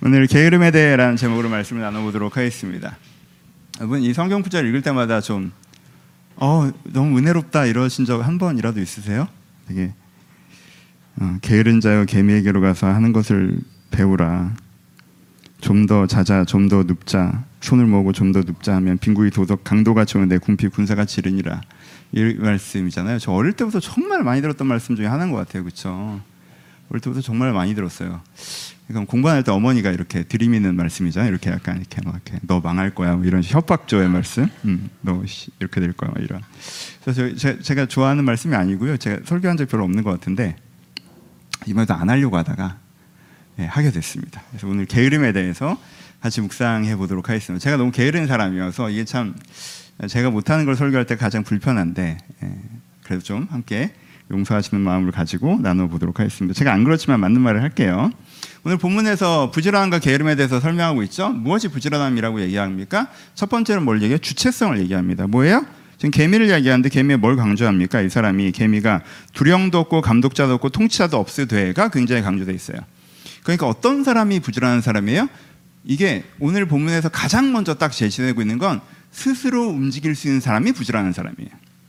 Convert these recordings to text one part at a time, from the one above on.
오늘 게으름에 대해라는 제목으로 말씀을 나눠보도록 하겠습니다. 여러분, 이 성경 구절 읽을 때마다 좀 너무 은혜롭다 이러신 적 한 번이라도 있으세요? 되게 게으른 자여 개미에게로 가서 하는 것을 배우라. 좀 더 자자, 좀 더 눕자, 손을 모으고 좀 더 눕자 하면 빈구이 도덕 강도가 좋은데 궁핍 군사같이 이르니라. 이 말씀이잖아요. 저 어릴 때부터 정말 많이 들었던 말씀 중에 하나인 것 같아요. 그렇죠? 어릴 때부터 정말 많이 들었어요. 그러니까 공부할 때 어머니가 이렇게 들이미는 말씀이잖아요. 이렇게 약간 이렇게 막 이렇게 너 망할 거야 뭐 이런 협박조의 말씀. 너 이렇게 될 거야 뭐 이런. 그래서 제가 좋아하는 말씀이 아니고요. 제가 설교한 적 별로 없는 것 같은데 이번에도 안 하려고 하다가 하게 됐습니다. 그래서 오늘 게으름에 대해서 같이 묵상해 보도록 하겠습니다. 제가 너무 게으른 사람이어서 이게 참 제가 못하는 걸 설교할 때 가장 불편한데 그래도 좀 함께 용서하시는 마음을 가지고 나눠보도록 하겠습니다. 제가 안 그렇지만 맞는 말을 할게요. 오늘 본문에서 부지런함과 게으름에 대해서 설명하고 있죠. 무엇이 부지런함이라고 얘기합니까? 첫 번째로 뭘 얘기해요? 주체성을 얘기합니다. 뭐예요? 지금 개미를 얘기하는데 개미에 뭘 강조합니까? 이 사람이 개미가 두령도 없고 감독자도 없고 통치자도 없으되가 굉장히 강조되어 있어요. 그러니까 어떤 사람이 부지런한 사람이에요? 이게 오늘 본문에서 가장 먼저 딱 제시되고 있는 건 스스로 움직일 수 있는 사람이 부지런한 사람이에요.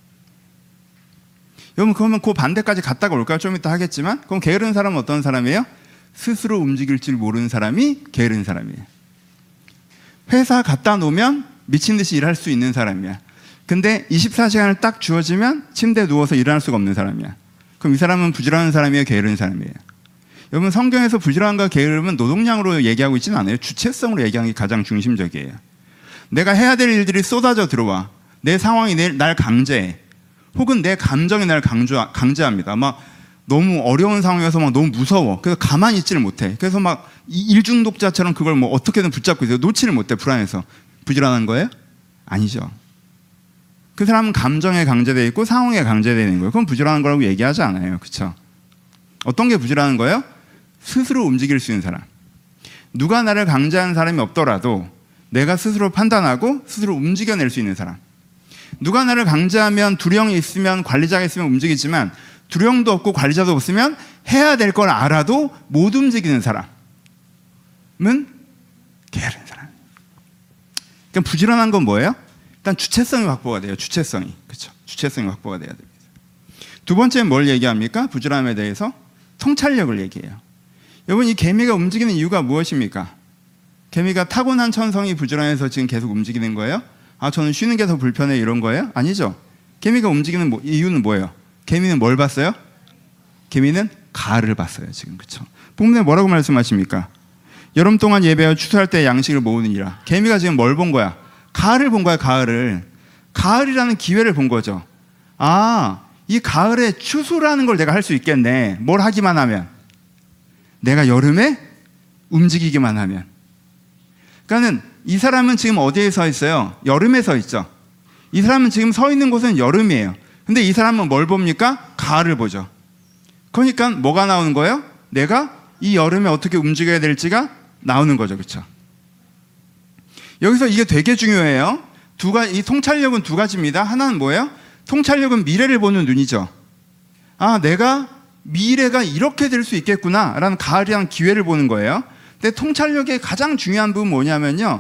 여러분, 그러면 그 반대까지 갔다가 올까요? 좀 이따 하겠지만, 그럼 게으른 사람은 어떤 사람이에요? 스스로 움직일 줄 모르는 사람이 게으른 사람이에요. 회사 갖다 놓으면 미친 듯이 일할 수 있는 사람이야. 근데 24시간을 딱 주어지면 침대에 누워서 일할 수가 없는 사람이야. 그럼 이 사람은 부지런한 사람이에요? 게으른 사람이에요? 여러분, 성경에서 부지런함과 게으름은 노동량으로 얘기하고 있지는 않아요. 주체성으로 얘기하는 게 가장 중심적이에요. 내가 해야 될 일들이 쏟아져 들어와. 내 상황이 날 강제해. 혹은 내 감정이 날 강제합니다. 막 너무 어려운 상황에서 막 너무 무서워. 그래서 가만히 있지를 못해. 그래서 막 일중독자처럼 그걸 뭐 어떻게든 붙잡고 있어요. 놓지를 못해. 불안해서. 부지런한 거예요? 아니죠. 그 사람은 감정에 강제되어 있고 상황에 강제되어 있는 거예요. 그건 부지런한 거라고 얘기하지 않아요. 그렇죠? 어떤 게 부지런한 거예요? 스스로 움직일 수 있는 사람. 누가 나를 강제하는 사람이 없더라도 내가 스스로 판단하고 스스로 움직여낼 수 있는 사람. 누가 나를 강제하면 두령이 있으면 관리자가 있으면 움직이지만 두령도 없고 관리자도 없으면 해야 될 걸 알아도 못 움직이는 사람은 게으른 사람. 그러니까 부지런한 건 뭐예요? 일단 주체성이 확보가 돼요. 주체성이. 그렇죠? 주체성이 확보가 돼야 됩니다. 두 번째는 뭘 얘기합니까? 부지런함에 대해서 통찰력을 얘기해요. 여러분, 이 개미가 움직이는 이유가 무엇입니까? 개미가 타고난 천성이 부지런해서 지금 계속 움직이는 거예요? 저는 쉬는 게 더 불편해 이런 거예요? 아니죠. 개미가 움직이는 이유는 뭐예요? 개미는 뭘 봤어요? 개미는 가을을 봤어요. 지금. 그렇죠? 본문에 뭐라고 말씀하십니까? 여름 동안 예배하여 추수할 때 양식을 모으느니라. 개미가 지금 뭘 본 거야? 가을을 본 거야. 가을을. 가을이라는 기회를 본 거죠. 이 가을에 추수라는 걸 내가 할 수 있겠네. 뭘 하기만 하면. 내가 여름에 움직이기만 하면. 그러니까는 이 사람은 지금 어디에 서 있어요? 여름에 서 있죠. 이 사람은 지금 서 있는 곳은 여름이에요. 근데 이 사람은 뭘 봅니까? 가을을 보죠. 그러니까 뭐가 나오는 거예요? 내가 이 여름에 어떻게 움직여야 될지가 나오는 거죠. 그렇죠? 여기서 이게 되게 중요해요. 이 통찰력은 두 가지입니다. 하나는 뭐예요? 통찰력은 미래를 보는 눈이죠. 내가 미래가 이렇게 될 수 있겠구나 라는 가을이라는 기회를 보는 거예요. 근데 통찰력의 가장 중요한 부분은 뭐냐면요,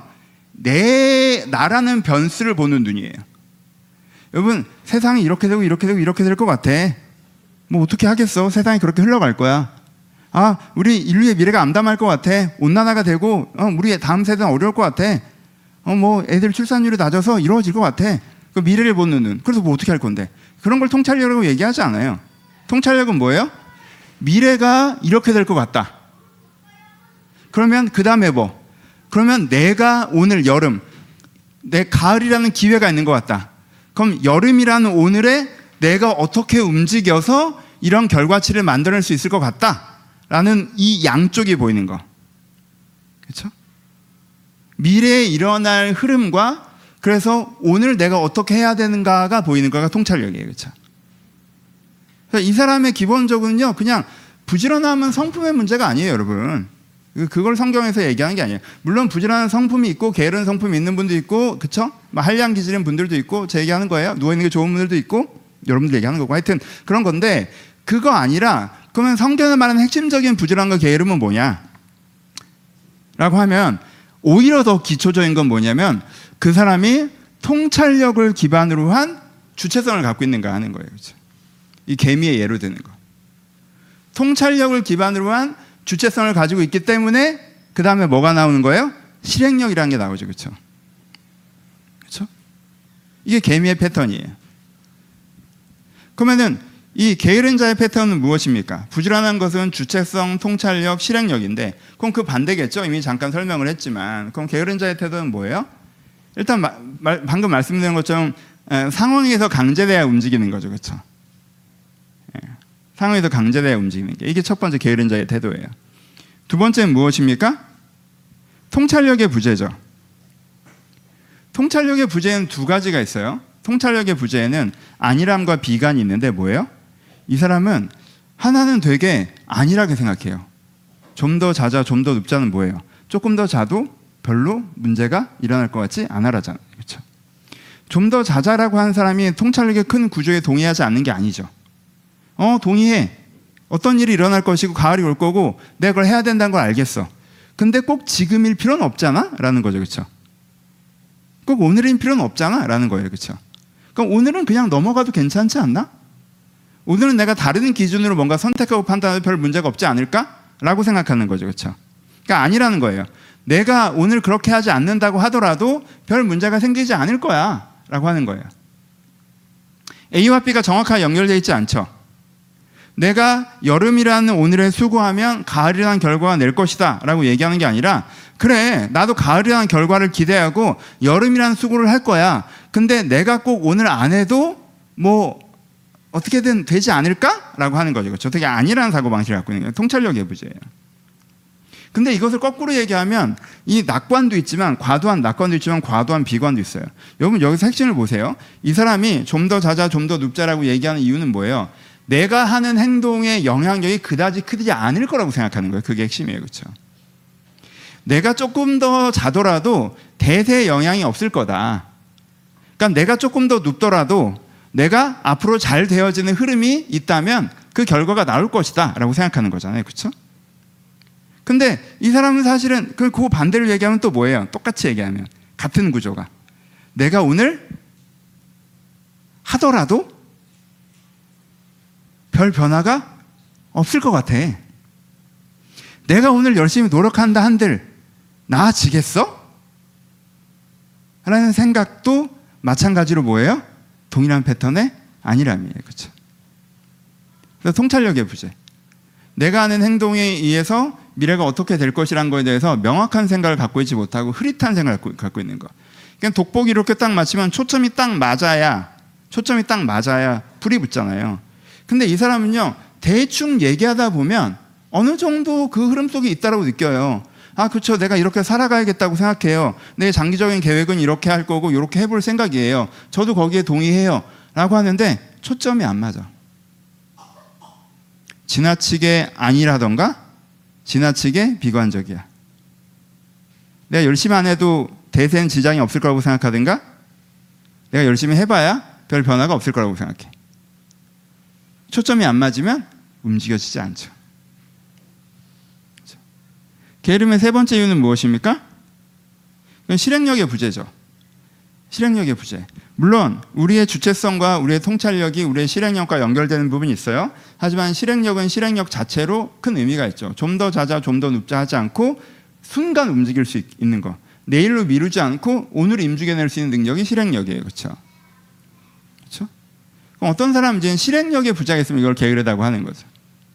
나라는 변수를 보는 눈이에요. 여러분, 세상이 이렇게 되고 이렇게 되고 이렇게 될 것 같아. 뭐 어떻게 하겠어? 세상이 그렇게 흘러갈 거야. 우리 인류의 미래가 암담할 것 같아. 온난화가 되고 우리 다음 세대는 어려울 것 같아. 뭐 애들 출산율이 낮아서 이루어질 것 같아. 그 미래를 보는 눈. 그래서 뭐 어떻게 할 건데? 그런 걸 통찰력이라고 얘기하지 않아요. 통찰력은 뭐예요? 미래가 이렇게 될 것 같다. 그러면 그 다음에 뭐? 그러면 내가 오늘 여름, 내 가을이라는 기회가 있는 것 같다. 그럼 여름이라는 오늘에 내가 어떻게 움직여서 이런 결과치를 만들어낼 수 있을 것 같다라는 이 양쪽이 보이는 거. 그렇죠? 미래에 일어날 흐름과 그래서 오늘 내가 어떻게 해야 되는가가 보이는 거가 통찰력이에요. 그렇죠? 이 사람의 기본적으로는요, 그냥 부지런함은 성품의 문제가 아니에요, 여러분. 그걸 성경에서 얘기하는 게 아니에요. 물론 부지런한 성품이 있고 게으른 성품이 있는 분도 있고, 그렇죠? 한량 기질인 분들도 있고, 제 얘기하는 거예요. 누워 있는 게 좋은 분들도 있고, 여러분들 얘기하는 거고, 하여튼 그런 건데, 그거 아니라 그러면 성경에 말하는 핵심적인 부지런함과 게으름은 뭐냐? 라고 하면 오히려 더 기초적인 건 뭐냐면 그 사람이 통찰력을 기반으로 한 주체성을 갖고 있는가 하는 거예요. 그렇죠? 이 개미의 예로 드는 거. 통찰력을 기반으로 한 주체성을 가지고 있기 때문에 그 다음에 뭐가 나오는 거예요? 실행력이라는 게 나오죠. 그렇죠? 그렇죠? 이게 개미의 패턴이에요. 그러면은 이 게으른 자의 패턴은 무엇입니까? 부지런한 것은 주체성, 통찰력, 실행력인데 그럼 그 반대겠죠? 이미 잠깐 설명을 했지만 그럼 게으른 자의 태도는 뭐예요? 일단 방금 말씀드린 것처럼 상황에서 강제돼야 움직이는 거죠. 그렇죠? 상황에서 강제돼야 움직이는 게 이게 첫 번째 게으른 자의 태도예요. 두 번째는 무엇입니까? 통찰력의 부재죠. 통찰력의 부재는 두 가지가 있어요. 통찰력의 부재에는 안일함과 비관이 있는데 뭐예요? 이 사람은 하나는 되게 안일하게 생각해요. 좀 더 자자, 좀 더 눕자는 뭐예요? 조금 더 자도 별로 문제가 일어날 것 같지 않아라잖아요. 그렇죠? 좀 더 자자라고 하는 사람이 통찰력의 큰 구조에 동의하지 않는 게 아니죠. 동의해. 어떤 일이 일어날 것이고 가을이 올 거고 내가 그걸 해야 된다는 걸 알겠어. 근데 꼭 지금일 필요는 없잖아? 라는 거죠. 그렇죠? 꼭 오늘인 필요는 없잖아? 라는 거예요. 그렇죠? 그럼 오늘은 그냥 넘어가도 괜찮지 않나? 오늘은 내가 다른 기준으로 뭔가 선택하고 판단해도 별 문제가 없지 않을까? 라고 생각하는 거죠. 그렇죠? 그러니까 아니라는 거예요. 내가 오늘 그렇게 하지 않는다고 하더라도 별 문제가 생기지 않을 거야. 라고 하는 거예요. A와 B가 정확하게 연결되어 있지 않죠. 내가 여름이라는 오늘에 수고하면 가을이라는 결과가 낼 것이다 라고 얘기하는 게 아니라 그래 나도 가을이라는 결과를 기대하고 여름이라는 수고를 할 거야. 근데 내가 꼭 오늘 안 해도 뭐 어떻게든 되지 않을까? 라고 하는 거죠. 그렇죠? 되게 아니라는 사고방식을 갖고 있는 거예요. 통찰력의 부재예요. 근데 이것을 거꾸로 얘기하면 이 낙관도 있지만 과도한 낙관도 있지만 과도한 비관도 있어요. 여러분 여기서 핵심을 보세요. 이 사람이 좀 더 자자 좀 더 눕자라고 얘기하는 이유는 뭐예요? 내가 하는 행동의 영향력이 그다지 크지 않을 거라고 생각하는 거예요. 그게 핵심이에요. 그렇죠? 내가 조금 더 자더라도 대세 영향이 없을 거다. 그러니까 내가 조금 더 눕더라도 내가 앞으로 잘 되어지는 흐름이 있다면 그 결과가 나올 것이다 라고 생각하는 거잖아요. 그렇죠? 근데 이 사람은 사실은 그 반대를 얘기하면 또 뭐예요? 똑같이 얘기하면 같은 구조가 내가 오늘 하더라도 별 변화가 없을 것 같아. 내가 오늘 열심히 노력한다 한들 나아지겠어? 라는 생각도 마찬가지로 뭐예요? 동일한 패턴의 안일함이에요. 그렇죠? 그래서 통찰력의 부재. 내가 하는 행동에 의해서 미래가 어떻게 될 것이라는 거에 대해서 명확한 생각을 갖고 있지 못하고 흐릿한 생각을 갖고 있는 거. 그냥 돋보기 이렇게 딱 맞추면 초점이 딱 맞아야 불이 붙잖아요. 근데 이 사람은요, 대충 얘기하다 보면 어느 정도 그 흐름 속에 있다고 느껴요. 아, 그렇죠. 내가 이렇게 살아가야겠다고 생각해요. 내 장기적인 계획은 이렇게 할 거고 이렇게 해볼 생각이에요. 저도 거기에 동의해요. 라고 하는데 초점이 안 맞아. 지나치게 아니라던가 지나치게 비관적이야. 내가 열심히 안 해도 대세는 지장이 없을 거라고 생각하든가 내가 열심히 해봐야 별 변화가 없을 거라고 생각해. 초점이 안 맞으면 움직여지지 않죠. 게으름의 세 번째 이유는 무엇입니까? 그건 실행력의 부재죠. 실행력의 부재. 물론 우리의 주체성과 우리의 통찰력이 우리의 실행력과 연결되는 부분이 있어요. 하지만 실행력은 실행력 자체로 큰 의미가 있죠. 좀 더 자자, 좀 더 눕자 하지 않고 순간 움직일 수 있는 거. 내일로 미루지 않고 오늘 움직여낼 수 있는 능력이 실행력이에요. 그렇죠? 그렇죠? 그럼 어떤 사람은 이제 실행력의 부재가 있으면 이걸 게으르다고 하는 거죠.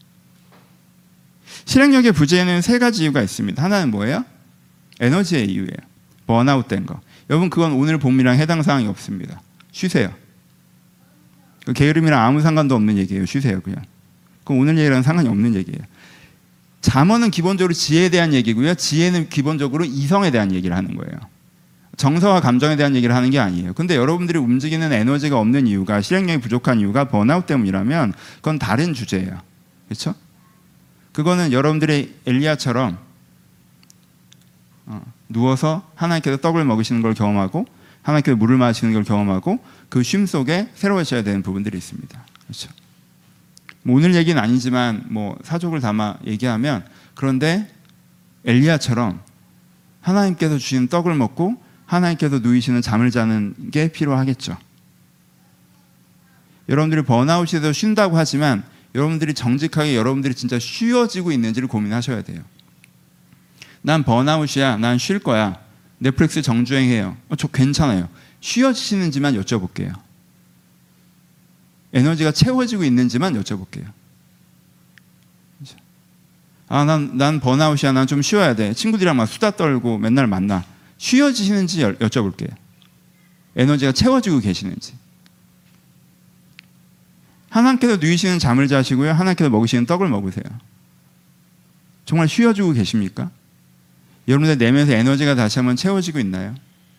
실행력의 부재에는 세 가지 이유가 있습니다. 하나는 뭐예요? 에너지의 이유예요. 번아웃 된 거. 여러분 그건 오늘 본문이랑 해당 사항이 없습니다. 쉬세요. 게으름이랑 아무 상관도 없는 얘기예요. 쉬세요 그냥. 그럼 오늘 얘기랑 상관이 없는 얘기예요. 잠언은 기본적으로 지혜에 대한 얘기고요. 지혜는 기본적으로 이성에 대한 얘기를 하는 거예요. 정서와 감정에 대한 얘기를 하는 게 아니에요. 근데 여러분들이 움직이는 에너지가 없는 이유가 실행력이 부족한 이유가 번아웃 때문이라면 그건 다른 주제예요. 그렇죠? 그거는 여러분들의 엘리야처럼 누워서 하나님께서 떡을 먹이시는 걸 경험하고 하나님께서 물을 마시는 걸 경험하고 그 쉼 속에 새로워져야 되는 부분들이 있습니다. 그렇죠? 뭐 오늘 얘기는 아니지만 뭐 사족을 담아 얘기하면 그런데 엘리야처럼 하나님께서 주신 떡을 먹고 하나님께서 누이시는 잠을 자는 게 필요하겠죠. 여러분들이 번아웃에서 쉰다고 하지만 여러분들이 정직하게 여러분들이 진짜 쉬어지고 있는지를 고민하셔야 돼요. 난 번아웃이야. 난 쉴 거야. 넷플릭스 정주행해요. 저 괜찮아요. 쉬어지시는지만 여쭤볼게요. 에너지가 채워지고 있는지만 여쭤볼게요. 난 번아웃이야. 난 좀 쉬어야 돼. 친구들이랑 막 수다 떨고 맨날 만나. 쉬어지시는지 여쭤볼게요. 에너지가 채워지고 계시는지. 하나님께서 누이시는 잠을 자시고요. 하나님께서 먹으시는 떡을 먹으세요. 정말 쉬어지고 계십니까? 여러분들 내면에서 에너지가 다시 한번 채워지고 있나요?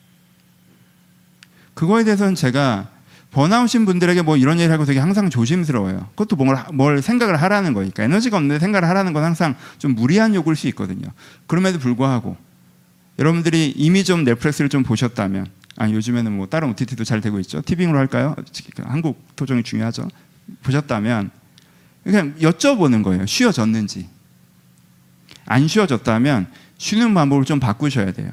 그거에 대해서는 제가 번아웃인 분들에게 뭐 이런 얘기를 하고 되게 항상 조심스러워요. 그것도 뭘 생각을 하라는 거니까. 에너지가 없는데 생각을 하라는 건 항상 좀 무리한 요구일 수 있거든요. 그럼에도 불구하고 여러분들이 이미 좀 넷플릭스를 좀 보셨다면, 요즘에는 뭐 다른 OTT도 잘 되고 있죠. 티빙으로 할까요? 한국 토종이 중요하죠. 보셨다면 그냥 여쭤보는 거예요. 쉬어졌는지. 안 쉬어졌다면 쉬는 방법을 좀 바꾸셔야 돼요.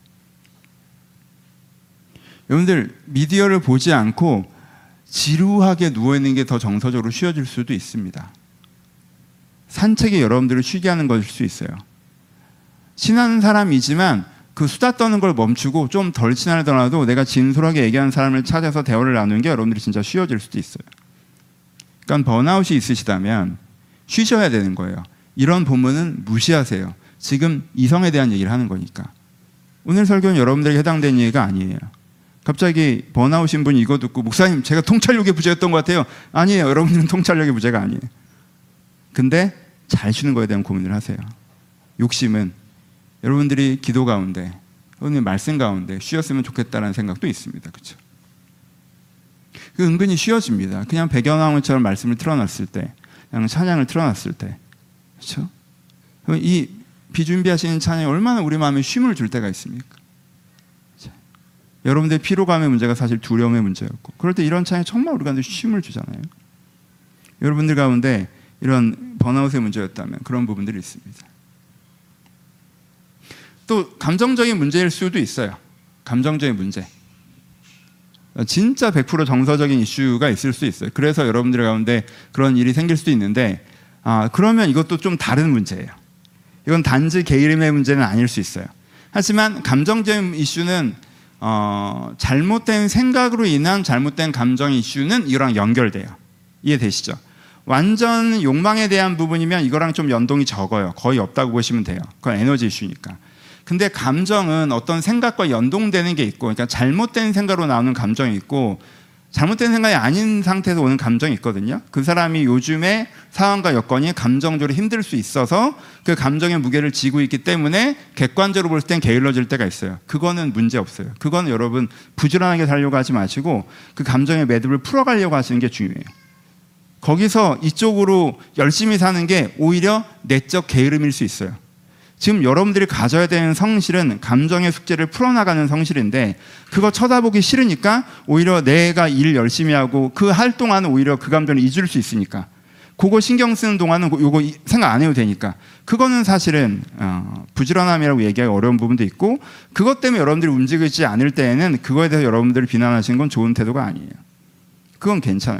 여러분들 미디어를 보지 않고 지루하게 누워있는 게 더 정서적으로 쉬어질 수도 있습니다. 산책이 여러분들을 쉬게 하는 것일 수 있어요. 친한 사람이지만 그 수다 떠는 걸 멈추고 좀 덜 친하더라도 내가 진솔하게 얘기하는 사람을 찾아서 대화를 나누는 게 여러분들이 진짜 쉬어질 수도 있어요. 그러니까 번아웃이 있으시다면 쉬셔야 되는 거예요. 이런 본문은 무시하세요. 지금 이성에 대한 얘기를 하는 거니까. 오늘 설교는 여러분들에게 해당되는 얘기가 아니에요. 갑자기 번아웃인 분이 이거 듣고 목사님 제가 통찰력의 부재였던 것 같아요. 아니에요. 여러분들은 통찰력의 부재가 아니에요. 근데 잘 쉬는 거에 대한 고민을 하세요. 욕심은 여러분들이 기도 가운데 또는 말씀 가운데 쉬었으면 좋겠다는 생각도 있습니다. 그렇죠? 그 은근히 쉬어집니다. 그냥 배경화면처럼 말씀을 틀어놨을 때, 그냥 찬양을 틀어놨을 때, 그렇죠? 이 비준비하시는 찬양이 얼마나 우리 마음에 쉼을 줄 때가 있습니까? 그렇죠? 여러분들의 피로감의 문제가 사실 두려움의 문제였고, 그럴 때 이런 찬양이 정말 우리 가운데 쉼을 주잖아요. 여러분들 가운데 이런 번아웃의 문제였다면 그런 부분들이 있습니다. 또 감정적인 문제일 수도 있어요. 감정적인 문제. 진짜 100% 정서적인 이슈가 있을 수 있어요. 그래서 여러분들 가운데 그런 일이 생길 수도 있는데 그러면 이것도 좀 다른 문제예요. 이건 단지 게으름의 문제는 아닐 수 있어요. 하지만 감정적인 이슈는 잘못된 생각으로 인한 잘못된 감정 이슈는 이거랑 연결돼요. 이해되시죠? 완전 욕망에 대한 부분이면 이거랑 좀 연동이 적어요. 거의 없다고 보시면 돼요. 그건 에너지 이슈니까. 근데 감정은 어떤 생각과 연동되는 게 있고, 그러니까 잘못된 생각으로 나오는 감정이 있고 잘못된 생각이 아닌 상태에서 오는 감정이 있거든요. 그 사람이 요즘의 상황과 여건이 감정적으로 힘들 수 있어서 그 감정의 무게를 지고 있기 때문에 객관적으로 볼 땐 게을러질 때가 있어요. 그거는 문제 없어요. 그건 여러분 부지런하게 살려고 하지 마시고 그 감정의 매듭을 풀어가려고 하시는 게 중요해요. 거기서 이쪽으로 열심히 사는 게 오히려 내적 게으름일 수 있어요. 지금 여러분들이 가져야 되는 성실은 감정의 숙제를 풀어나가는 성실인데 그거 쳐다보기 싫으니까 오히려 내가 일 열심히 하고 그 할 동안은 오히려 그 감정을 잊을 수 있으니까 그거 신경 쓰는 동안은 요거 생각 안 해도 되니까 그거는 사실은 부지런함이라고 얘기하기 어려운 부분도 있고 그것 때문에 여러분들이 움직이지 않을 때에는 그거에 대해서 여러분들이 비난하시는 건 좋은 태도가 아니에요. 그건 괜찮아요.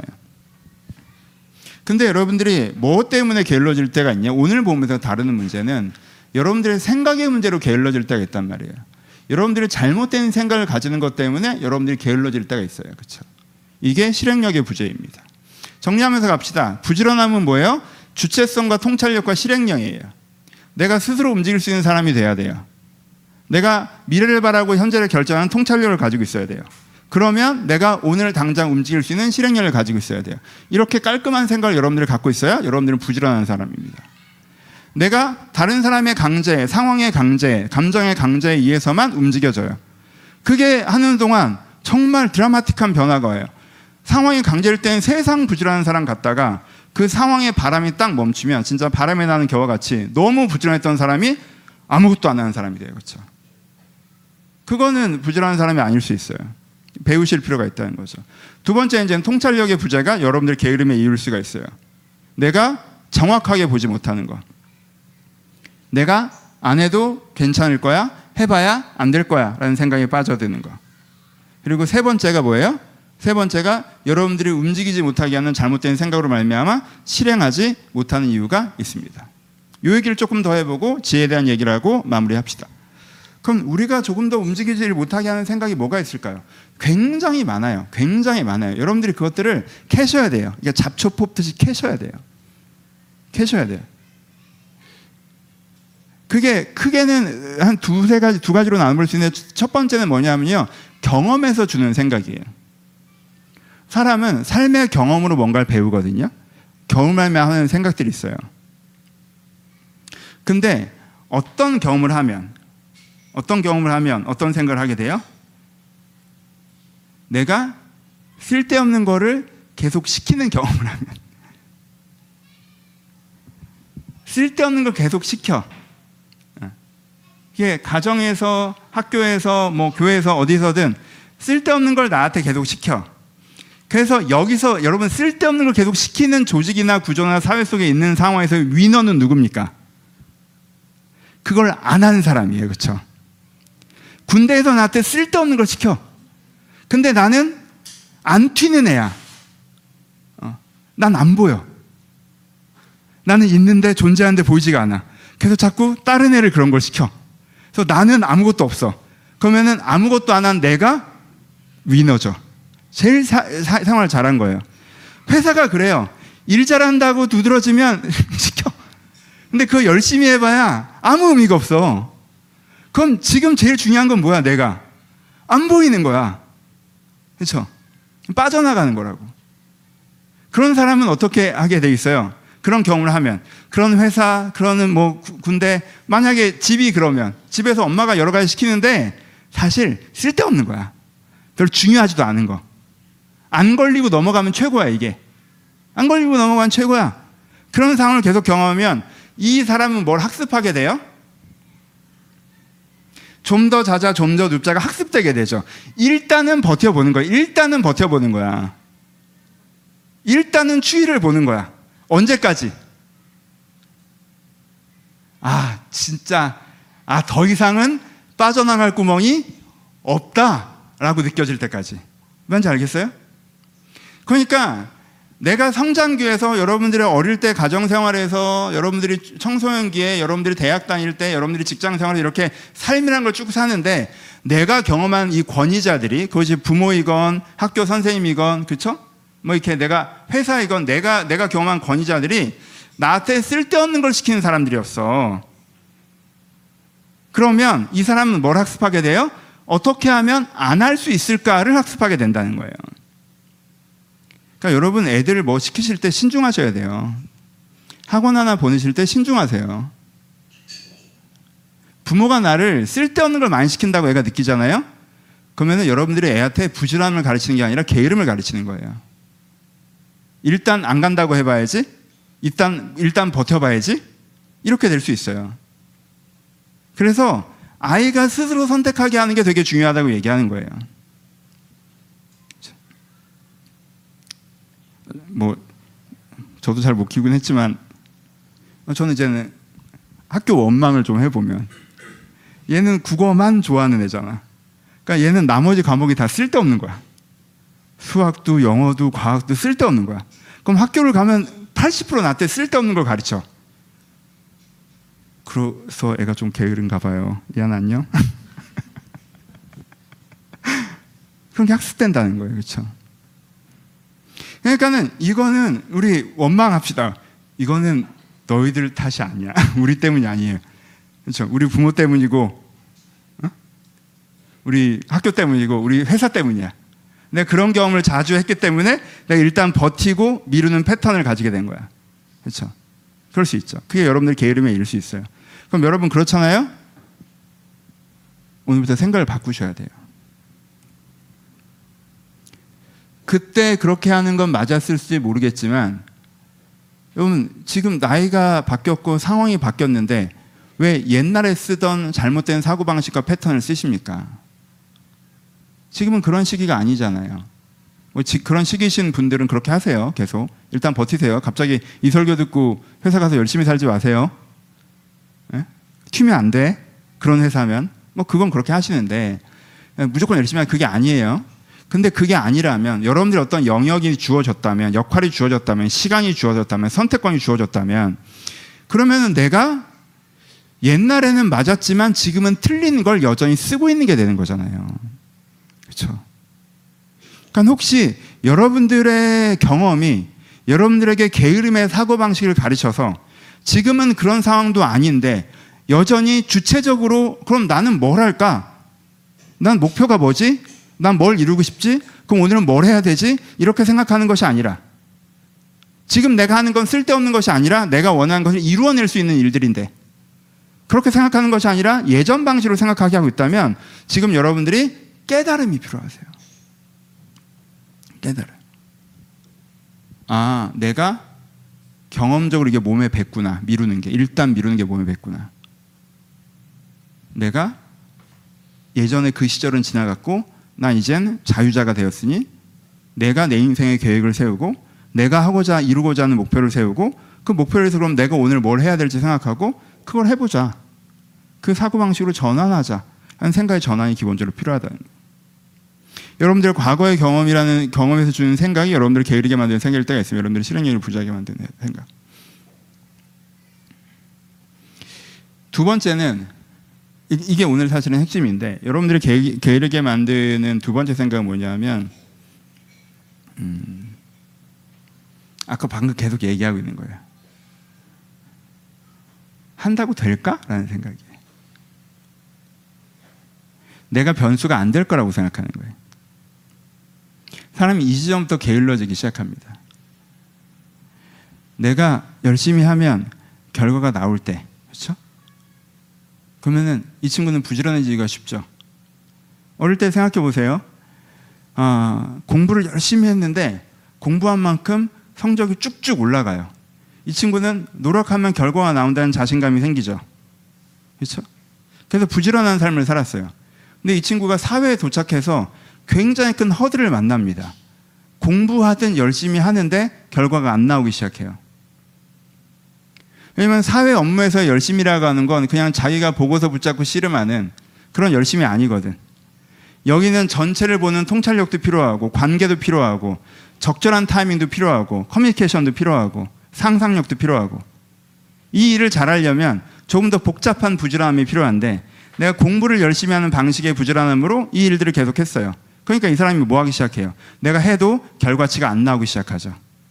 근데 여러분들이 뭐 때문에 게을러질 때가 있냐? 오늘 보면서 다루는 문제는 여러분들의 생각의 문제로 게을러질 때가 있단 말이에요. 여러분들이 잘못된 생각을 가지는 것 때문에 여러분들이 게을러질 때가 있어요. 그렇죠? 이게 실행력의 부재입니다. 정리하면서 갑시다. 부지런함은 뭐예요? 주체성과 통찰력과 실행력이에요. 내가 스스로 움직일 수 있는 사람이 돼야 돼요. 내가 미래를 바라고 현재를 결정하는 통찰력을 가지고 있어야 돼요. 그러면 내가 오늘 당장 움직일 수 있는 실행력을 가지고 있어야 돼요. 이렇게 깔끔한 생각을 여러분들이 갖고 있어야 여러분들은 부지런한 사람입니다. 내가 다른 사람의 강제, 상황의 강제, 감정의 강제에 의해서만 움직여져요. 그게 하는 동안 정말 드라마틱한 변화가 와요. 상황이 강제일 때는 세상 부지런한 사람 같다가 그 상황의 바람이 딱 멈추면 진짜 바람에 나는 겨와 같이 너무 부지런했던 사람이 아무것도 안 하는 사람이 돼요. 그렇죠? 그거는 부지런한 사람이 아닐 수 있어요. 배우실 필요가 있다는 거죠. 두 번째 이제는 통찰력의 부재가 여러분들 게으름에 이을 수가 있어요. 내가 정확하게 보지 못하는 거. 내가 안 해도 괜찮을 거야. 해봐야 안 될 거야 라는 생각에 빠져드는 거. 그리고 세 번째가 뭐예요? 세 번째가 여러분들이 움직이지 못하게 하는 잘못된 생각으로 말미암아 실행하지 못하는 이유가 있습니다. 이 얘기를 조금 더 해보고 지혜에 대한 얘기를 하고 마무리합시다. 그럼 우리가 조금 더 움직이지 못하게 하는 생각이 뭐가 있을까요? 굉장히 많아요. 굉장히 많아요. 여러분들이 그것들을 캐셔야 돼요. 이게 잡초 뽑듯이 캐셔야 돼요. 캐셔야 돼요. 그게 크게는 한 두 가지로 나눌 수 있는데, 첫 번째는 뭐냐면요, 경험에서 주는 생각이에요. 사람은 삶의 경험으로 뭔가를 배우거든요. 경험하며 하는 생각들이 있어요. 근데 어떤 경험을 하면 어떤 생각을 하게 돼요? 내가 쓸데없는 거를 계속 시키는 경험을 하면, 쓸데없는 걸 계속 시켜. 이게 가정에서, 학교에서, 뭐 교회에서 어디서든 쓸데없는 걸 나한테 계속 시켜. 그래서 여기서 여러분 쓸데없는 걸 계속 시키는 조직이나 구조나 사회 속에 있는 상황에서 위너는 누굽니까? 그걸 안 하는 사람이에요. 그렇죠? 군대에서 나한테 쓸데없는 걸 시켜. 근데 나는 안 튀는 애야. 난 안 보여. 나는 있는데 존재하는데 보이지가 않아. 그래서 자꾸 다른 애를 그런 걸 시켜. 그래서 나는 아무것도 없어. 그러면은 아무것도 안 한 내가 위너죠. 제일 생활 잘한 거예요. 회사가 그래요. 일 잘한다고 두드러지면 시켜. 근데 그거 열심히 해봐야 아무 의미가 없어. 그럼 지금 제일 중요한 건 뭐야? 내가 안 보이는 거야. 그렇죠? 빠져나가는 거라고. 그런 사람은 어떻게 하게 돼 있어요? 그런 경험을 하면, 그런 회사, 그런 뭐 군대, 만약에 집이 그러면 집에서 엄마가 여러 가지 시키는데 사실 쓸데없는 거야. 별로 중요하지도 않은 거. 안 걸리고 넘어가면 최고야. 이게 안 걸리고 넘어가면 최고야. 그런 상황을 계속 경험하면 이 사람은 뭘 학습하게 돼요? 좀 더 자자, 좀 더 눕자가 학습되게 되죠. 일단은 버텨보는 거야. 일단은 버텨보는 거야. 일단은 추이를 보는 거야. 언제까지? 진짜 더 이상은 빠져나갈 구멍이 없다라고 느껴질 때까지. 뭔지 알겠어요? 그러니까 내가 성장기에서, 여러분들의 어릴 때 가정생활에서, 여러분들이 청소년기에, 여러분들이 대학 다닐 때, 여러분들이 직장생활에 이렇게 삶이라는 걸 쭉 사는데, 내가 경험한 이 권위자들이, 그것이 부모이건 학교 선생님이건, 그렇죠? 뭐 이렇게 내가 회사이건 내가 경험한 권위자들이 나한테 쓸데없는 걸 시키는 사람들이었어. 그러면 이 사람은 뭘 학습하게 돼요? 어떻게 하면 안 할 수 있을까를 학습하게 된다는 거예요. 그러니까 여러분, 애들을 뭐 시키실 때 신중하셔야 돼요. 학원 하나 보내실 때 신중하세요. 부모가 나를 쓸데없는 걸 많이 시킨다고 애가 느끼잖아요. 그러면 여러분들이 애한테 부지런함을 가르치는 게 아니라 게으름을 가르치는 거예요. 일단 안 간다고 해봐야지, 일단 버텨봐야지, 이렇게 될 수 있어요. 그래서 아이가 스스로 선택하게 하는 게 되게 중요하다고 얘기하는 거예요. 뭐 저도 잘 못 키우긴 했지만, 저는 이제는 학교 원망을 좀 해보면, 얘는 국어만 좋아하는 애잖아. 그러니까 얘는 나머지 과목이 다 쓸데없는 거야. 수학도 영어도 과학도 쓸데없는 거야. 그럼 학교를 가면 80% 나한테 쓸데없는 걸 가르쳐. 그래서 애가 좀 게으른가 봐요. 미안, 안녕. 그런 게 학습된다는 거예요. 그렇죠? 그러니까는 이거는 우리 원망합시다. 이거는 너희들 탓이 아니야. 우리 때문이 아니에요. 그렇죠? 우리 부모 때문이고, 우리 학교 때문이고, 우리 회사 때문이야. 내가 그런 경험을 자주 했기 때문에 내가 일단 버티고 미루는 패턴을 가지게 된 거야. 그렇죠? 그럴 수 있죠. 그게 여러분들 게으름에 이를 수 있어요. 그럼 여러분 그렇잖아요? 오늘부터 생각을 바꾸셔야 돼요. 그때 그렇게 하는 건 맞았을지 모르겠지만, 여러분 지금 나이가 바뀌었고 상황이 바뀌었는데 왜 옛날에 쓰던 잘못된 사고방식과 패턴을 쓰십니까? 지금은 그런 시기가 아니잖아요. 뭐 그런 시기신 분들은 그렇게 하세요. 계속 일단 버티세요. 갑자기 이 설교 듣고 회사 가서 열심히 살지 마세요. 네? 튀면 안 돼. 그런 회사면 뭐 그건 그렇게 하시는데 무조건 열심히 하면 그게 아니에요. 근데 그게 아니라면 여러분들이 어떤 영역이 주어졌다면, 역할이 주어졌다면, 시간이 주어졌다면, 선택권이 주어졌다면, 그러면은 내가 옛날에는 맞았지만 지금은 틀린 걸 여전히 쓰고 있는 게 되는 거잖아요. 그렇죠? 그러니까 혹시 여러분들의 경험이 여러분들에게 게으름의 사고방식을 가르쳐서 지금은 그런 상황도 아닌데 여전히 주체적으로 그럼 나는 뭘 할까? 난 목표가 뭐지? 난 뭘 이루고 싶지? 그럼 오늘은 뭘 해야 되지? 이렇게 생각하는 것이 아니라 지금 내가 하는 건 쓸데없는 것이 아니라 내가 원하는 것을 이루어낼 수 있는 일들인데 그렇게 생각하는 것이 아니라 예전 방식으로 생각하게 하고 있다면 지금 여러분들이 깨달음이 필요하세요. 깨달음. 아, 내가 경험적으로 이게 몸에 뱄구나. 미루는 게. 일단 미루는 게 몸에 뱄구나. 내가 예전에 그 시절은 지나갔고 난 이젠 자유자가 되었으니 내가 내 인생의 계획을 세우고 내가 하고자 이루고자 하는 목표를 세우고 그 목표를 위해서 그럼 내가 오늘 뭘 해야 될지 생각하고 그걸 해보자. 그 사고방식으로 전환하자 하는 생각의 전환이 기본적으로 필요하다는 거예요. 여러분들 과거의 경험에서 주는 생각이 여러분들을 게으르게 만드는 생각일 때가 있으면 여러분들이 실행력을 부족하게 만드는 생각. 두 번째는 이게 오늘 사실은 핵심인데 여러분들이 게으르게 만드는 두 번째 생각은 뭐냐면 아까 방금 계속 얘기하고 있는 거예요. 한다고 될까? 라는 생각이에요. 내가 변수가 안 될 거라고 생각하는 거예요. 사람이 이 지점부터 게을러지기 시작합니다. 내가 열심히 하면 결과가 나올 때, 그렇죠? 그러면은 이 친구는 부지런해지기가 쉽죠. 어릴 때 생각해 보세요. 공부를 열심히 했는데 공부한 만큼 성적이 쭉쭉 올라가요. 이 친구는 노력하면 결과가 나온다는 자신감이 생기죠. 그렇죠? 그래서 부지런한 삶을 살았어요. 근데 이 친구가 사회에 도착해서 굉장히 큰 허들을 만납니다. 공부하든 열심히 하는데 결과가 안 나오기 시작해요. 왜냐하면 사회 업무에서 열심히라고 하는 건 그냥 자기가 보고서 붙잡고 씨름하는 그런 열심이 아니거든. 여기는 전체를 보는 통찰력도 필요하고 관계도 필요하고 적절한 타이밍도 필요하고 커뮤니케이션도 필요하고 상상력도 필요하고 이 일을 잘하려면 조금 더 복잡한 부지런함이 필요한데 내가 공부를 열심히 하는 방식의 부지런함으로 이 일들을 계속했어요. 그러니까 이 사람이 뭐 하기 시작해요? 내가 해도 결과치가 안 나오기 시작하죠.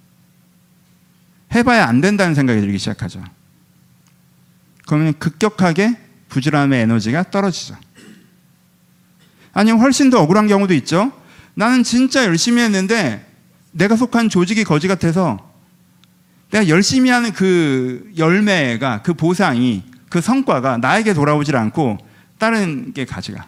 해봐야 안 된다는 생각이 들기 시작하죠. 그러면 급격하게 부지런함의 에너지가 떨어지죠. 아니면 훨씬 더 억울한 경우도 있죠. 나는 진짜 열심히 했는데 내가 속한 조직이 거지 같아서 내가 열심히 하는 그 열매가, 그 보상이, 그 성과가 나에게 돌아오질 않고 다른 게 가져가.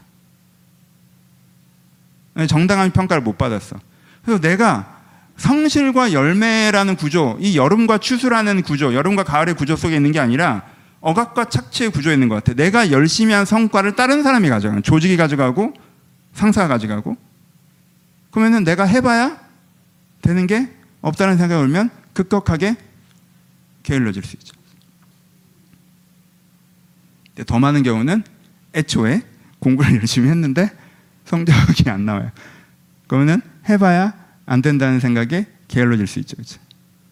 정당한 평가를 못 받았어. 그래서 내가 성실과 열매라는 구조, 이 여름과 추수라는 구조, 여름과 가을의 구조 속에 있는 게 아니라 억압과 착취의 구조에 있는 것 같아. 내가 열심히 한 성과를 다른 사람이 가져가는, 조직이 가져가고 상사가 가져가고, 그러면은 내가 해봐야 되는 게 없다는 생각이 들면 급격하게 게을러질 수 있죠. 더 많은 경우는 애초에 공부를 열심히 했는데 성적이 안 나와요. 그러면은 해봐야 안 된다는 생각에 게을러질 수 있죠. 그렇죠?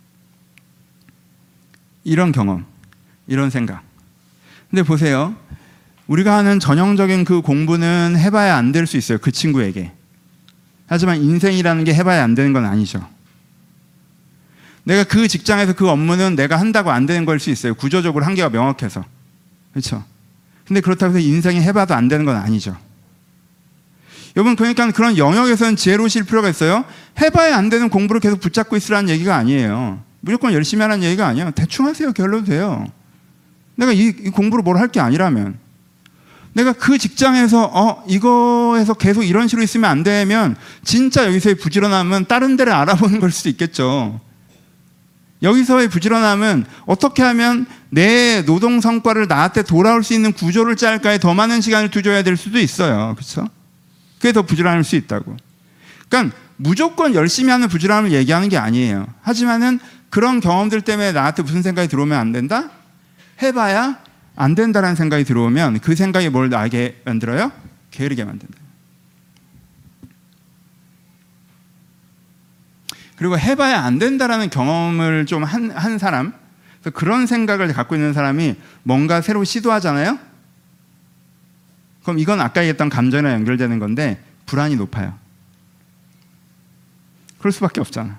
이런 경험, 이런 생각. 근데 보세요. 우리가 하는 전형적인 그 공부는 해봐야 안 될 수 있어요. 그 친구에게. 하지만 인생이라는 게 해봐야 안 되는 건 아니죠. 내가 그 직장에서 그 업무는 내가 한다고 안 되는 걸 수 있어요. 구조적으로 한계가 명확해서. 그렇죠? 근데 그렇다고 해서 인생이 해봐도 안 되는 건 아니죠. 여러분, 그러니까 그런 영역에서는 지혜로우실 필요가 있어요. 해봐야 안 되는 공부를 계속 붙잡고 있으라는 얘기가 아니에요. 무조건 열심히 하라는 얘기가 아니에요. 대충 하세요. 게을러도 돼요. 내가 이 공부로 뭘 할 게 아니라면. 내가 그 직장에서 이거에서 계속 이런 식으로 있으면 안 되면 진짜 여기서의 부지런함은 다른 데를 알아보는 걸 수도 있겠죠. 여기서의 부지런함은 어떻게 하면 내 노동 성과를 나한테 돌아올 수 있는 구조를 짤까에 더 많은 시간을 투자해야 될 수도 있어요. 그렇죠? 그게 더 부지런할 수 있다고. 그러니까 무조건 열심히 하는 부지런함을 얘기하는 게 아니에요. 하지만은 그런 경험들 때문에 나한테 무슨 생각이 들어오면 안 된다? 해봐야 안 된다라는 생각이 들어오면 그 생각이 뭘 나게 만들어요? 게으르게 만든다. 그리고 해봐야 안 된다라는 경험을 좀 한 사람, 그런 생각을 갖고 있는 사람이 뭔가 새로 시도하잖아요? 그럼 이건 아까 얘기했던 감정이랑 연결되는 건데 불안이 높아요. 그럴 수밖에 없잖아.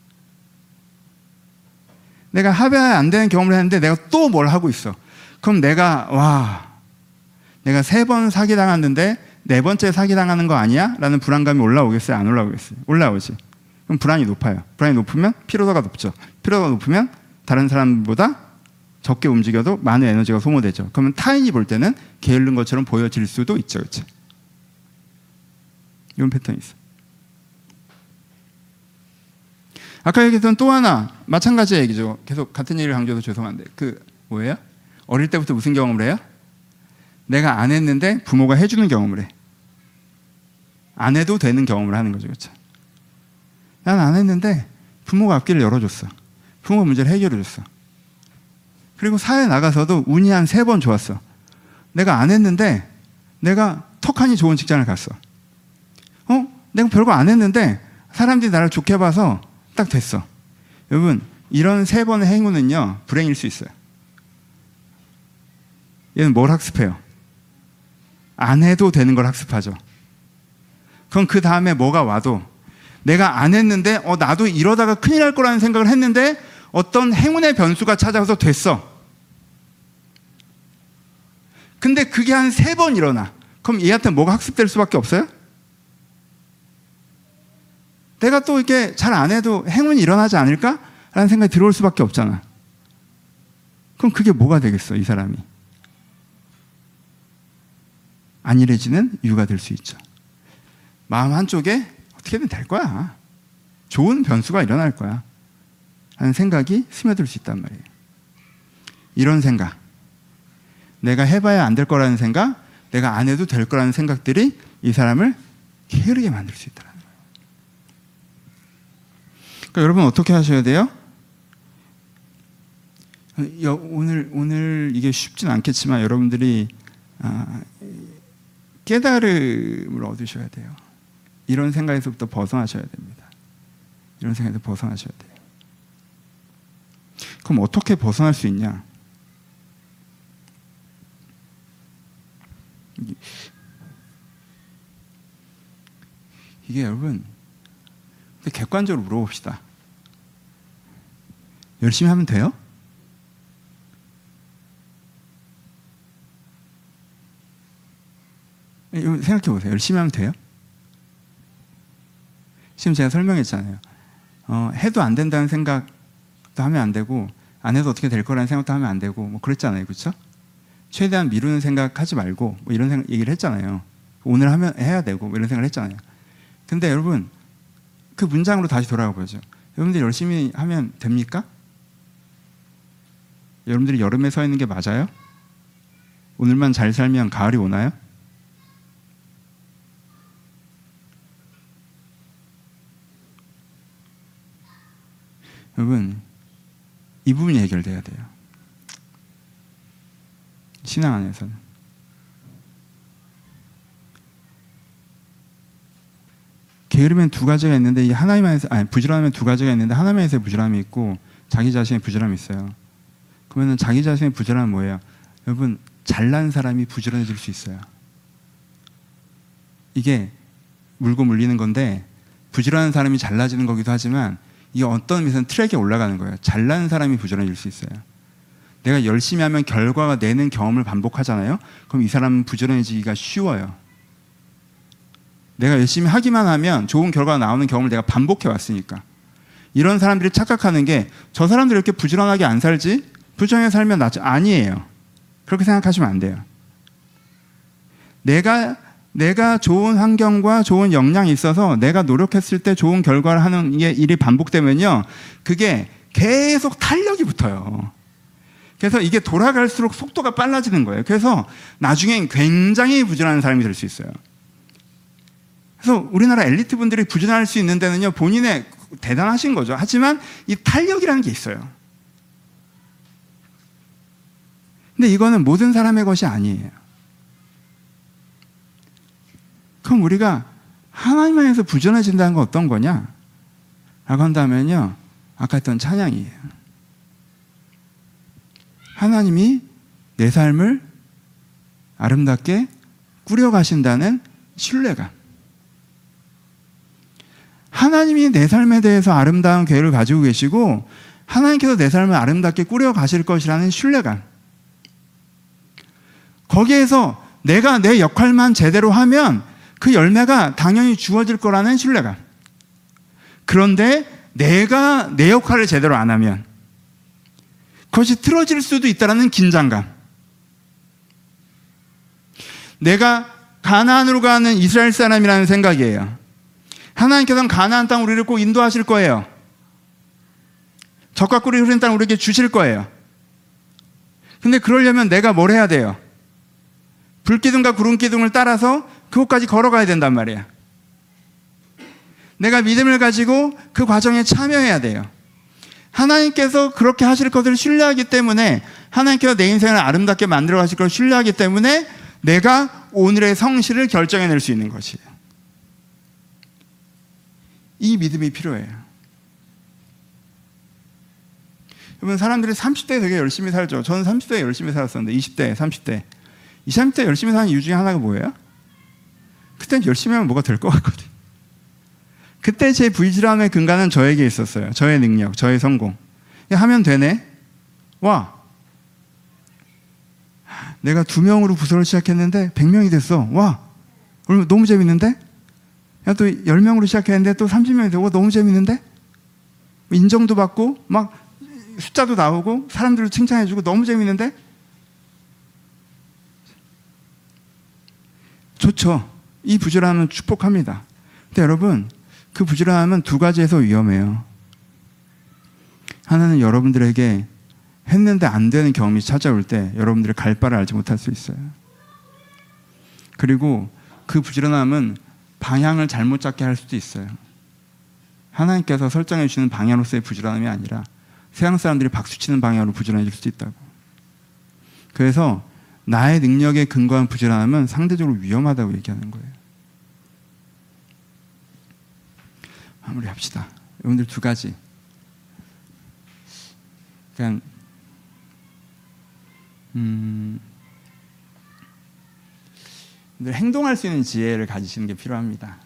내가 해봐야 안 되는 경험을 했는데 내가 또 뭘 하고 있어. 그럼 내가 3번 사기당했는데 4번째 사기당하는 거 아니야? 라는 불안감이 올라오겠어요? 안 올라오겠어요? 올라오지. 그럼 불안이 높아요. 불안이 높으면 피로도가 높죠. 피로도가 높으면 다른 사람보다 적게 움직여도 많은 에너지가 소모되죠. 그러면 타인이 볼 때는 게으른 것처럼 보여질 수도 있죠. 그렇죠? 이런 패턴이 있어요. 아까 얘기했던 또 하나 마찬가지 얘기죠. 계속 같은 얘기를 강조해서 죄송한데 뭐예요? 어릴 때부터 무슨 경험을 해요? 내가 안 했는데 부모가 해주는 경험을 해. 안 해도 되는 경험을 하는 거죠. 그렇죠? 난 안 했는데 부모가 앞길을 열어줬어. 부모가 문제를 해결해줬어. 그리고 사회에 나가서도 운이 한 3번 좋았어. 내가 안 했는데 내가 턱하니 좋은 직장을 갔어. 내가 별거 안 했는데 사람들이 나를 좋게 봐서 딱 됐어. 여러분, 이런 3번의 행운은요, 불행일 수 있어요. 얘는 뭘 학습해요? 안 해도 되는 걸 학습하죠. 그럼 그 다음에 뭐가 와도 내가 안 했는데 나도 이러다가 큰일 날 거라는 생각을 했는데 어떤 행운의 변수가 찾아와서 됐어. 근데 그게 한 3번 일어나. 그럼 얘한테 뭐가 학습될 수밖에 없어요? 내가 또 이렇게 잘 안 해도 행운이 일어나지 않을까? 라는 생각이 들어올 수밖에 없잖아. 그럼 그게 뭐가 되겠어, 이 사람이? 안일해지는 이유가 될 수 있죠. 마음 한쪽에 어떻게든 될 거야. 좋은 변수가 일어날 거야. 하는 생각이 스며들 수 있단 말이에요. 이런 생각, 내가 해봐야 안 될 거라는 생각, 내가 안 해도 될 거라는 생각들이 이 사람을 게으르게 만들 수 있다는 거예요. 그러니까 여러분 어떻게 하셔야 돼요? 오늘 이게 쉽진 않겠지만 여러분들이 깨달음을 얻으셔야 돼요. 이런 생각에서부터 벗어나셔야 됩니다. 이런 생각에서 벗어나셔야 돼요. 그럼 어떻게 벗어날 수 있냐? 이게 여러분, 객관적으로 물어봅시다. 열심히 하면 돼요? 생각해 보세요. 열심히 하면 돼요? 지금 제가 설명했잖아요. 해도 안 된다는 생각도 하면 안 되고, 안 해도 어떻게 될 거라는 생각도 하면 안 되고, 뭐 그랬잖아요. 그렇죠? 최대한 미루는 생각하지 말고, 뭐 이런 얘기를 했잖아요. 오늘 해야 되고, 뭐 이런 생각을 했잖아요. 근데 여러분, 그 문장으로 다시 돌아가 보죠. 여러분들이 열심히 하면 됩니까? 여러분들이 여름에 서 있는 게 맞아요? 오늘만 잘 살면 가을이 오나요? 여러분, 이 부분이 해결돼야 돼요. 신앙 안에서는. 게으르면 2가지가 있는데, 부지런하면 2가지가 있는데, 하나님에서의 부지런함이 있고, 자기 자신의 부지런함이 있어요. 그러면 자기 자신의 부지런함은 뭐예요? 여러분, 잘난 사람이 부지런해질 수 있어요. 이게 물고 물리는 건데, 부지런한 사람이 잘나지는 거기도 하지만, 이게 어떤 의미에서는 트랙에 올라가는 거예요. 잘난 사람이 부지런해질 수 있어요. 내가 열심히 하면 결과가 내는 경험을 반복하잖아요. 그럼 이 사람은 부지런해지기가 쉬워요. 내가 열심히 하기만 하면 좋은 결과가 나오는 경험을 내가 반복해 왔으니까. 이런 사람들이 착각하는 게 저 사람들이 이렇게 부지런하게 안 살지? 부지런하게 살면 낫지? 아니에요. 그렇게 생각하시면 안 돼요. 내가 좋은 환경과 좋은 역량이 있어서 내가 노력했을 때 좋은 결과를 하는 게 일이 반복되면요, 그게 계속 탄력이 붙어요. 그래서 이게 돌아갈수록 속도가 빨라지는 거예요. 그래서 나중엔 굉장히 부지런한 사람이 될 수 있어요. 그래서 우리나라 엘리트 분들이 부지런할 수 있는 데는요, 본인의 대단하신 거죠. 하지만 이 탄력이라는 게 있어요. 근데 이거는 모든 사람의 것이 아니에요. 그럼 우리가 하나님 안에서 부전해진다는 건 어떤 거냐? 라고 한다면요, 아까 했던 찬양이에요. 하나님이 내 삶을 아름답게 꾸려가신다는 신뢰감. 하나님이 내 삶에 대해서 아름다운 계획을 가지고 계시고 하나님께서 내 삶을 아름답게 꾸려가실 것이라는 신뢰감. 거기에서 내가 내 역할만 제대로 하면 그 열매가 당연히 주어질 거라는 신뢰감. 그런데 내가 내 역할을 제대로 안 하면 그것이 틀어질 수도 있다는 긴장감. 내가 가나안으로 가는 이스라엘 사람이라는 생각이에요. 하나님께서는 가나안 땅 우리를 꼭 인도하실 거예요. 젖과 꿀이 흐르는 땅 우리에게 주실 거예요. 근데 그러려면 내가 뭘 해야 돼요? 불기둥과 구름기둥을 따라서 그곳까지 걸어가야 된단 말이에요. 내가 믿음을 가지고 그 과정에 참여해야 돼요. 하나님께서 그렇게 하실 것을 신뢰하기 때문에, 하나님께서 내 인생을 아름답게 만들어 가실 것을 신뢰하기 때문에 내가 오늘의 성실을 결정해낼 수 있는 것이에요. 이 믿음이 필요해요. 여러분, 사람들이 30대에 되게 열심히 살죠. 저는 30대에 열심히 살았었는데 20대, 30대. 20, 30대 열심히 사는 이유 중에 하나가 뭐예요? 그때는 열심히 하면 뭐가 될 것 같거든요. 그때 제 불질함의 근간은 저에게 있었어요. 저의 능력, 저의 성공. 하면 되네. 와, 내가 2명으로 부서를 시작했는데 100명이 됐어. 와, 너무 재밌는데? 야, 또 10명으로 시작했는데 또 30명이 되고 너무 재밌는데? 인정도 받고 막 숫자도 나오고 사람들도 칭찬해주고 너무 재밌는데? 좋죠. 이 부지런함은 축복합니다. 근데 여러분, 그 부지런함은 두 가지에서 위험해요. 하나는 여러분들에게 했는데 안 되는 경험이 찾아올 때 여러분들이 갈 바를 알지 못할 수 있어요. 그리고 그 부지런함은 방향을 잘못 잡게 할 수도 있어요. 하나님께서 설정해 주시는 방향으로서의 부지런함이 아니라 세상 사람들이 박수치는 방향으로 부지런해질 수도 있다고. 그래서 나의 능력에 근거한 부지런함은 상대적으로 위험하다고 얘기하는 거예요. 마무리합시다. 여러분들 두 가지. 그냥 행동할 수 있는 지혜를 가지시는 게 필요합니다.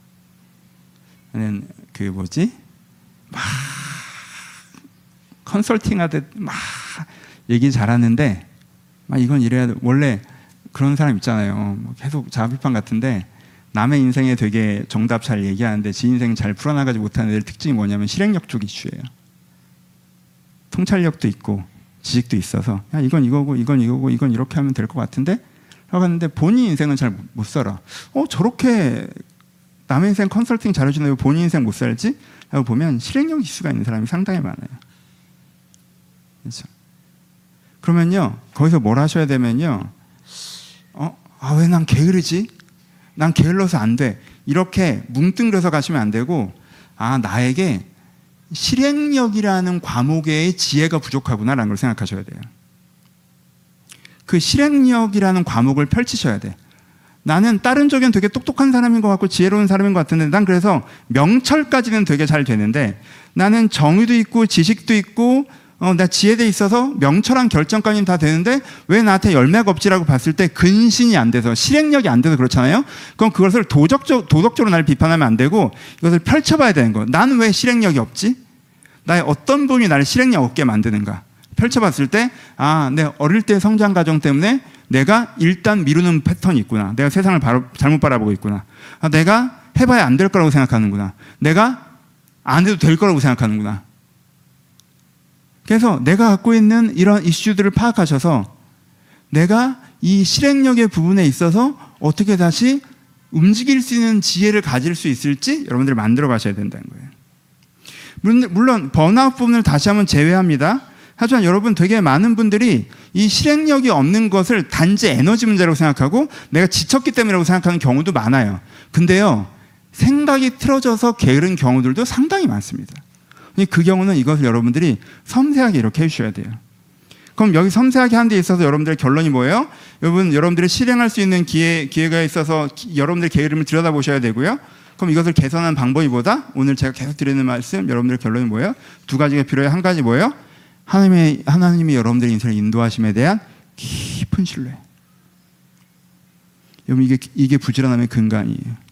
저는 막 컨설팅하듯 막 얘기 잘하는데 막 이건 이래야 돼. 원래 그런 사람 있잖아요. 계속 자비판 같은데 남의 인생에 되게 정답 잘 얘기하는데 지 인생 잘 풀어나가지 못하는 애들 특징이 뭐냐면 실행력 쪽 이슈예요. 통찰력도 있고 지식도 있어서 야, 이건 이거고 이건 이거고 이건 이렇게 하면 될 것 같은데 라고 하는데 본인 인생은 잘 못 살아. 저렇게 남의 인생 컨설팅 잘해주는데 왜 본인 인생 못 살지? 라고 보면 실행력 이슈가 있는 사람이 상당히 많아요. 그렇죠? 그러면요, 거기서 뭘 하셔야 되면요, 왜 난 게으르지? 난 게을러서 안 돼. 이렇게 뭉뚱그려서 가시면 안 되고, 나에게 실행력이라는 과목의 지혜가 부족하구나라는 걸 생각하셔야 돼요. 그 실행력이라는 과목을 펼치셔야 돼. 나는 다른 쪽엔 되게 똑똑한 사람인 것 같고 지혜로운 사람인 것 같은데 난 그래서 명철까지는 되게 잘 되는데 나는 정의도 있고 지식도 있고 나 지혜돼 있어서 명철한 결정까지는 다 되는데 왜 나한테 열매가 없지라고 봤을 때 근신이 안 돼서 실행력이 안 돼서 그렇잖아요. 그럼 그것을 도덕적으로 나를 비판하면 안 되고 이것을 펼쳐봐야 되는 거예요. 나는 왜 실행력이 없지? 나의 어떤 부분이 나를 실행력 없게 만드는가? 펼쳐봤을 때 내 어릴 때 성장 과정 때문에 내가 일단 미루는 패턴이 있구나. 내가 세상을 잘못 바라보고 있구나. 내가 해봐야 안 될 거라고 생각하는구나. 내가 안 해도 될 거라고 생각하는구나. 그래서 내가 갖고 있는 이런 이슈들을 파악하셔서 내가 이 실행력의 부분에 있어서 어떻게 다시 움직일 수 있는 지혜를 가질 수 있을지 여러분들이 만들어 가셔야 된다는 거예요. 물론 번아웃 부분을 다시 한번 제외합니다. 하지만 여러분 되게 많은 분들이 이 실행력이 없는 것을 단지 에너지 문제라고 생각하고 내가 지쳤기 때문이라고 생각하는 경우도 많아요. 근데요, 생각이 틀어져서 게으른 경우들도 상당히 많습니다. 그 경우는 이것을 여러분들이 섬세하게 이렇게 해주셔야 돼요. 그럼 여기 섬세하게 한 데 있어서 여러분들의 결론이 뭐예요? 여러분들이 실행할 수 있는 기회가 있어서 여러분들의 게으름을 들여다보셔야 되고요. 그럼 이것을 개선하는 방법이 뭐다? 오늘 제가 계속 드리는 말씀, 여러분들의 결론이 뭐예요? 두 가지가 필요해요. 한 가지 뭐예요? 하나님이 여러분들의 인생을 인도하심에 대한 깊은 신뢰. 여러분, 이게 부지런함의 근간이에요.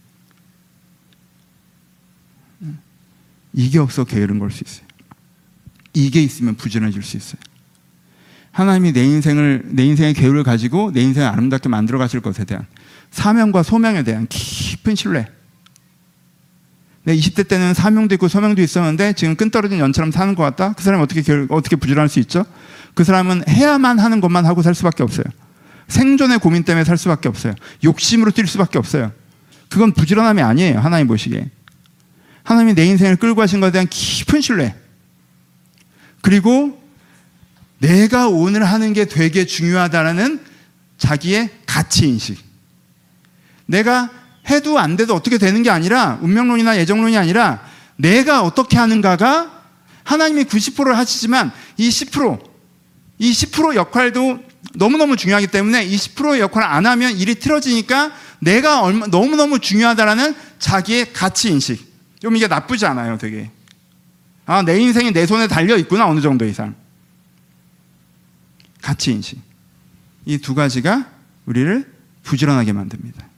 이게 없어 게으른 걸 수 있어요. 이게 있으면 부지런해질 수 있어요. 하나님이 내 인생의 계율을 가지고 내 인생을 아름답게 만들어 가실 것에 대한 사명과 소명에 대한 깊은 신뢰. 내 20대 때는 사명도 있고 소명도 있었는데 지금 끈떨어진 연처럼 사는 것 같다? 그 사람이 어떻게 부지런할 수 있죠? 그 사람은 해야만 하는 것만 하고 살 수밖에 없어요. 생존의 고민 때문에 살 수밖에 없어요. 욕심으로 뛸 수밖에 없어요. 그건 부지런함이 아니에요. 하나님 보시기에. 하나님이 내 인생을 끌고 가신 것에 대한 깊은 신뢰. 그리고 내가 오늘 하는 게 되게 중요하다는 자기의 가치인식. 내가 해도 안 돼도 어떻게 되는 게 아니라, 운명론이나 예정론이 아니라 내가 어떻게 하는가가, 하나님이 90%를 하시지만 이 10% 역할도 너무너무 중요하기 때문에 이 10%의 역할을 안 하면 일이 틀어지니까 내가 너무너무 중요하다는 자기의 가치인식. 좀 이게 나쁘지 않아요, 되게. 내 인생이 내 손에 달려 있구나, 어느 정도 이상. 가치인식. 이 두 가지가 우리를 부지런하게 만듭니다.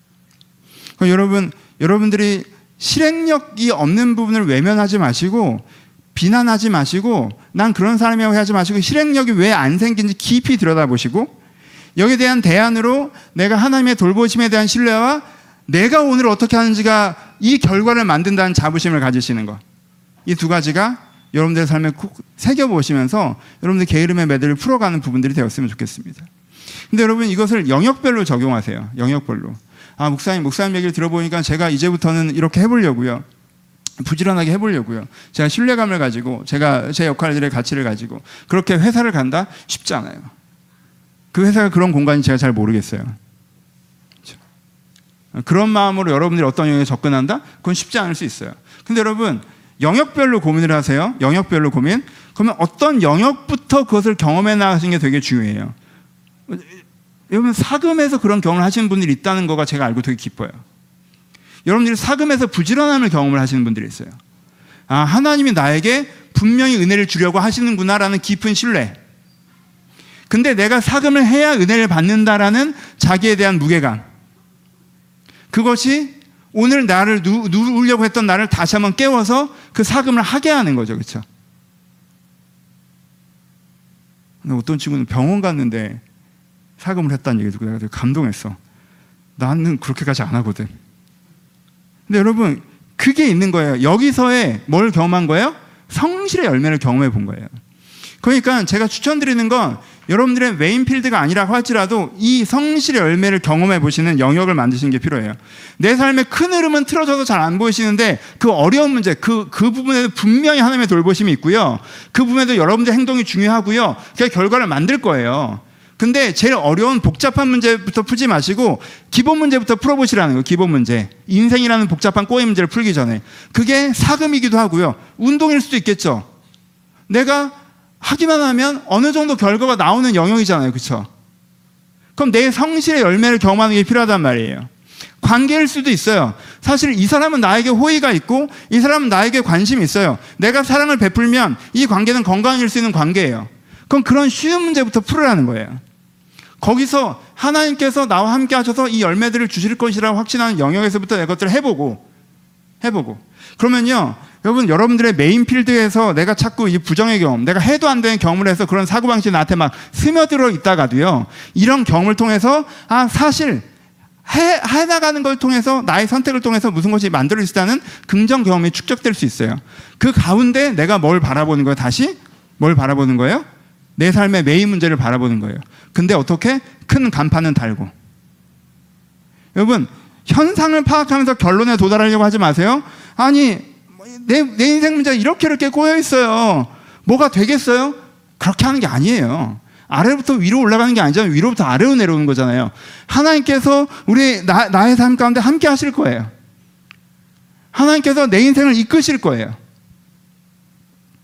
여러분들이 실행력이 없는 부분을 외면하지 마시고, 비난하지 마시고, 난 그런 사람이라고 하지 마시고, 실행력이 왜 안 생긴지 깊이 들여다보시고, 여기에 대한 대안으로 내가 하나님의 돌보심에 대한 신뢰와 내가 오늘 어떻게 하는지가 이 결과를 만든다는 자부심을 가지시는 것. 이 두 가지가 여러분들의 삶에 꼭 새겨보시면서 여러분들 게으름의 매듭을 풀어가는 부분들이 되었으면 좋겠습니다. 근데 여러분, 이것을 영역별로 적용하세요. 영역별로. 목사님 얘기를 들어보니까 제가 이제부터는 이렇게 해보려고요. 부지런하게 해보려고요. 제가 신뢰감을 가지고, 제가 제 역할들의 가치를 가지고 그렇게 회사를 간다? 쉽지 않아요. 그 회사가 그런 공간인지 제가 잘 모르겠어요. 그렇죠? 그런 마음으로 여러분들이 어떤 영역에 접근한다? 그건 쉽지 않을 수 있어요. 근데 여러분, 영역별로 고민을 하세요. 영역별로 고민. 그러면 어떤 영역부터 그것을 경험해 나가시는 게 되게 중요해요. 여러분, 사금에서 그런 경험을 하시는 분들이 있다는 거가 제가 알고 되게 기뻐요. 여러분들이 사금에서 부지런함을 경험을 하시는 분들이 있어요. 하나님이 나에게 분명히 은혜를 주려고 하시는구나라는 깊은 신뢰. 근데 내가 사금을 해야 은혜를 받는다라는 자기에 대한 무게감. 그것이 오늘 나를 누우려고 했던 나를 다시 한번 깨워서 그 사금을 하게 하는 거죠. 그렇죠? 어떤 친구는 병원 갔는데 사금을 했다는 얘기 듣고 내가 되게 감동했어. 나는 그렇게까지 안 하거든. 근데 여러분, 그게 있는 거예요. 여기서의 뭘 경험한 거예요? 성실의 열매를 경험해 본 거예요. 그러니까 제가 추천드리는 건 여러분들의 메인 필드가 아니라고 할지라도 이 성실의 열매를 경험해 보시는 영역을 만드시는 게 필요해요. 내 삶의 큰 흐름은 틀어져서 잘 안 보이시는데 그 어려운 문제, 그 부분에는 분명히 하나님의 돌보심이 있고요. 그 부분에도 여러분들의 행동이 중요하고요. 그 결과를 만들 거예요. 근데 제일 어려운 복잡한 문제부터 풀지 마시고 기본 문제부터 풀어보시라는 거예요. 기본 문제. 인생이라는 복잡한 꼬의 문제를 풀기 전에. 그게 사금이기도 하고요. 운동일 수도 있겠죠. 내가 하기만 하면 어느 정도 결과가 나오는 영역이잖아요. 그렇죠? 그럼 내 성실의 열매를 경험하는 게 필요하단 말이에요. 관계일 수도 있어요. 사실 이 사람은 나에게 호의가 있고 이 사람은 나에게 관심이 있어요. 내가 사랑을 베풀면 이 관계는 건강해질 수 있는 관계예요. 그럼 그런 쉬운 문제부터 풀으라는 거예요. 거기서 하나님께서 나와 함께 하셔서 이 열매들을 주실 것이라고 확신하는 영역에서부터 내 것들을 해보고 그러면요, 여러분들의 메인 필드에서 내가 자꾸 이 부정의 경험, 내가 해도 안 되는 경험을 해서 그런 사고방식이 나한테 막 스며들어 있다가도요, 이런 경험을 통해서 사실 해나가는 걸 통해서 나의 선택을 통해서 무슨 것이 만들어질 수 있다는 긍정 경험이 축적될 수 있어요. 그 가운데 내가 뭘 바라보는 거예요? 다시 뭘 바라보는 거예요? 내 삶의 메인 문제를 바라보는 거예요. 근데 어떻게? 큰 간판은 달고. 여러분, 현상을 파악하면서 결론에 도달하려고 하지 마세요. 아니, 내 인생 문제가 이렇게 꼬여 있어요. 뭐가 되겠어요? 그렇게 하는 게 아니에요. 아래부터 위로 올라가는 게 아니잖아요. 위로부터 아래로 내려오는 거잖아요. 하나님께서 나의 삶 가운데 함께 하실 거예요. 하나님께서 내 인생을 이끄실 거예요.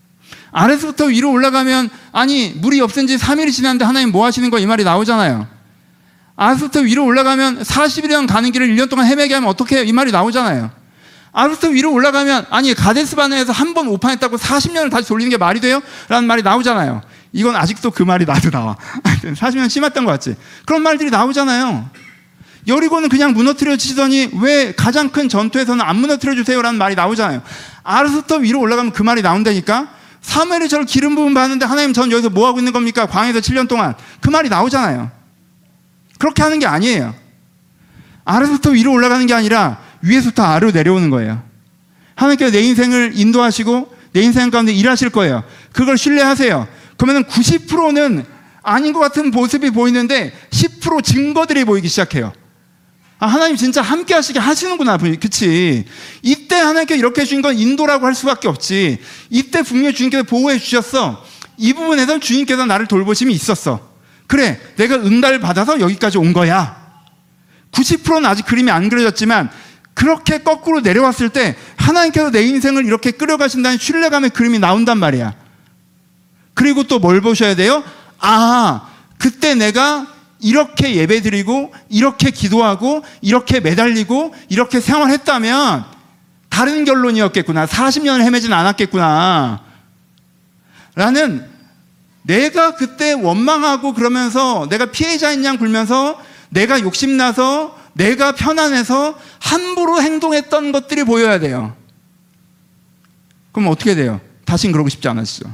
아래서부터 위로 올라가면 아니 물이 없은 지 3일이 지났는데 하나님 뭐 하시는 거야? 이 말이 나오잖아요. 아래서부터 위로 올라가면 40일이랑 가는 길을 1년 동안 헤매게 하면 어떻게 해요? 이 말이 나오잖아요. 아래서부터 위로 올라가면 아니 가데스 바네에서 한 번 오판했다고 40년을 다시 돌리는 게 말이 돼요? 라는 말이 나오잖아요. 이건 아직도 그 말이 나도 나와. 40년 심했던 것 같지? 그런 말들이 나오잖아요. 여리고는 그냥 무너뜨려지더니 왜 가장 큰 전투에서는 안 무너뜨려주세요? 라는 말이 나오잖아요. 아래서부터 위로 올라가면 그 말이 나온다니까. 사무엘이 저를 기름 부음 받는데 하나님 전 여기서 뭐 하고 있는 겁니까? 광야에서 7년 동안. 그 말이 나오잖아요. 그렇게 하는 게 아니에요. 아래서부터 위로 올라가는 게 아니라 위에서부터 아래로 내려오는 거예요. 하나님께서 내 인생을 인도하시고 내 인생 가운데 일하실 거예요. 그걸 신뢰하세요. 그러면 90%는 아닌 것 같은 모습이 보이는데 10% 증거들이 보이기 시작해요. 아, 하나님 진짜 함께 하시게 하시는구나. 그치? 이때 하나님께서 이렇게 해주신 건 인도라고 할 수밖에 없지. 이때 분명히 주님께서 보호해 주셨어. 이 부분에서 주님께서 나를 돌보심이 있었어. 그래, 내가 응답을 받아서 여기까지 온 거야. 90%는 아직 그림이 안 그려졌지만 그렇게 거꾸로 내려왔을 때 하나님께서 내 인생을 이렇게 끌어가신다는 신뢰감의 그림이 나온단 말이야. 그리고 또 뭘 보셔야 돼요? 아, 그때 내가 이렇게 예배드리고 이렇게 기도하고 이렇게 매달리고 이렇게 생활했다면 다른 결론이었겠구나. 40년을 헤매진 않았겠구나. 라는 내가 그때 원망하고 그러면서 내가 피해자인 양 굴면서 내가 욕심나서 내가 편안해서 함부로 행동했던 것들이 보여야 돼요. 그럼 어떻게 돼요? 다신 그러고 싶지 않으시죠?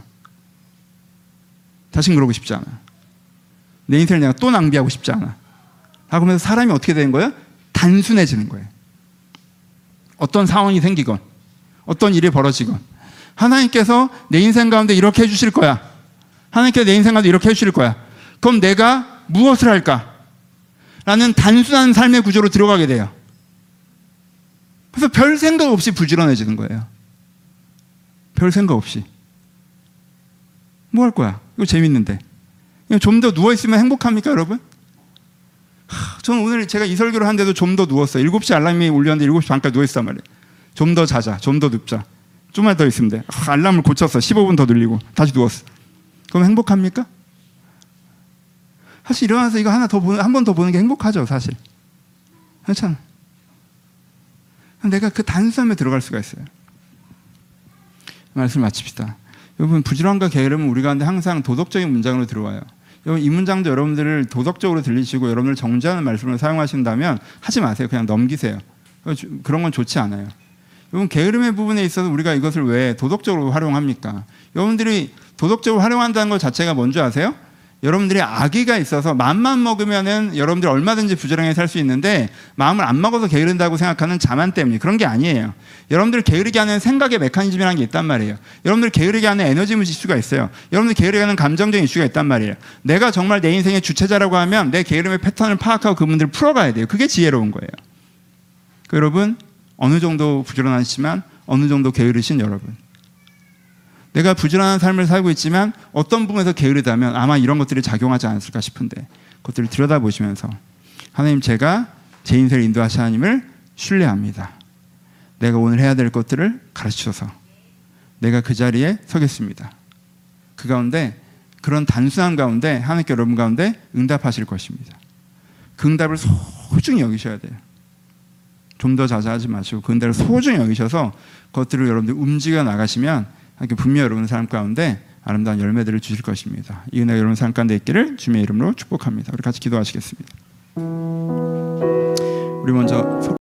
다신 그러고 싶지 않아. 내 인생을 내가 또 낭비하고 싶지 않아. 그러면서 사람이 어떻게 되는 거예요? 단순해지는 거예요. 어떤 상황이 생기건 어떤 일이 벌어지건 하나님께서 내 인생 가운데 이렇게 해주실 거야. 하나님께서 내 인생 가운데 이렇게 해주실 거야. 그럼 내가 무엇을 할까? 라는 단순한 삶의 구조로 들어가게 돼요. 그래서 별 생각 없이 부지런해지는 거예요. 별 생각 없이. 뭐 할 거야? 이거 재밌는데. 좀 더 누워있으면 행복합니까, 여러분? 저는 오늘 제가 이 설교를 하는데도 좀 더 누웠어요. 7시 알람이 울렸는데 7시 반까지 누워있단 말이에요. 좀 더 자자, 좀 더 눕자. 좀만 더 있으면 돼. 알람을 고쳤어. 15분 더 늘리고. 다시 누웠어. 그럼 행복합니까? 사실 일어나서 이거 하나 더 한 번 더 보는 게 행복하죠, 사실. 그렇잖아. 내가 그 단순함에 들어갈 수가 있어요. 말씀 마칩시다. 여러분, 부지런함과 게으름은 우리 가운데 항상 도덕적인 문장으로 들어와요. 여러분, 이 문장도 여러분들을 도덕적으로 들리시고 여러분을 정죄하는 말씀을 사용하신다면 하지 마세요. 그냥 넘기세요. 그런 건 좋지 않아요. 여러분, 게으름의 부분에 있어서 우리가 이것을 왜 도덕적으로 활용합니까? 여러분들이 도덕적으로 활용한다는 것 자체가 뭔지 아세요? 여러분들이 악의가 있어서 마음만 먹으면은 여러분들이 얼마든지 부지런하게 살 수 있는데 마음을 안 먹어서 게으른다고 생각하는 자만 때문에 그런 게 아니에요. 여러분들 게으르게 하는 생각의 메커니즘이라는 게 있단 말이에요. 여러분들 게으르게 하는 에너지 이슈가 있어요. 여러분들 게으르게 하는 감정적인 이슈가 있단 말이에요. 내가 정말 내 인생의 주체자라고 하면 내 게으름의 패턴을 파악하고 그분들을 풀어가야 돼요. 그게 지혜로운 거예요. 여러분, 어느 정도 부지런하시지만 어느 정도 게으르신 여러분, 내가 부지런한 삶을 살고 있지만 어떤 부분에서 게으르다면 아마 이런 것들이 작용하지 않았을까 싶은데 그것들을 들여다보시면서 하나님, 제가 제 인생을 인도하시는 하나님을 신뢰합니다. 내가 오늘 해야 될 것들을 가르치셔서 내가 그 자리에 서겠습니다. 그 가운데, 그런 단순한 가운데 하나님께 여러분 가운데 응답하실 것입니다. 그 응답을 소중히 여기셔야 돼요. 좀 더 자자하지 마시고 그 응답을 소중히 여기셔서 그것들을 여러분들 움직여 나가시면 분명히 여러분 삶 가운데 아름다운 열매들을 주실 것입니다. 이 은혜가 여러분 삶 가운데 있기를 주님의 이름으로 축복합니다. 우리 같이 기도하시겠습니다. 우리 먼저